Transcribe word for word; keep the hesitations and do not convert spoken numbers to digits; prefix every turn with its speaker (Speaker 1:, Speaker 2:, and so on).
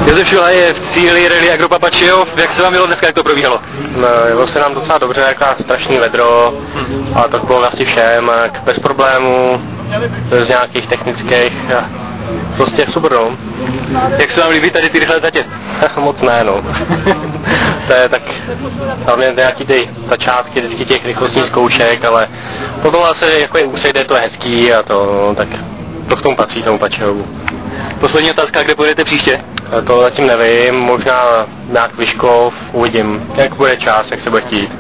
Speaker 1: Josef Šula je v cíli rally Agro Papačijov. Jak se vám bylo dneska, jak to probíhalo?
Speaker 2: No, jelo se nám docela dobře, jaká strašný vedro a tak bylo asi všem, bez problémů, bez nějakých technických, prostě super, no.
Speaker 1: Jak se vám líbí tady ty rychlé tatě?
Speaker 2: Moc ne, no. To je tak, hlavně nějaký ty začátky vždycky těch rychlostních zkoušek, ale potom asi jako je úsejde, to je hezký a to, tak to k tomu patří, tomu Pačihovu.
Speaker 1: Poslední otázka, kde pojedete příště?
Speaker 2: To zatím nevím, možná nějak Vyškov, uvidím, jak bude čas, jak se bude chtít.